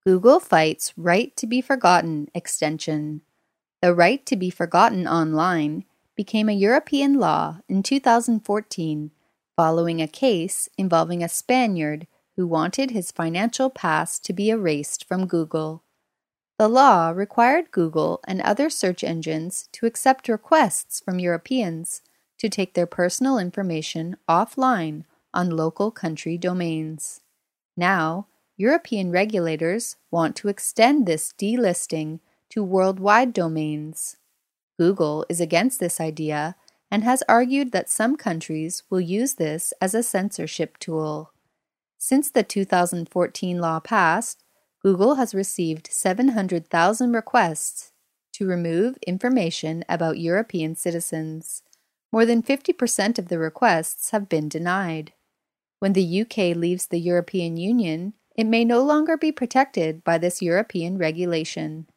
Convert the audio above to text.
Google fights Right to be Forgotten extension. The right to be forgotten online became a European law in 2014 following a case involving a Spaniard who wanted his financial past to be erased from Google. The law required Google and other search engines to accept requests from Europeans to take their personal information offline on local country domains. Now, European regulators want to extend this delisting to worldwide domains. Google is against this idea and has argued that some countries will use this as a censorship tool. Since the 2014 law passed, Google has received 700,000 requests to remove information about European citizens. More than 50% of the requests have been denied. When the UK leaves the European Union, it may no longer be protected by this European regulation.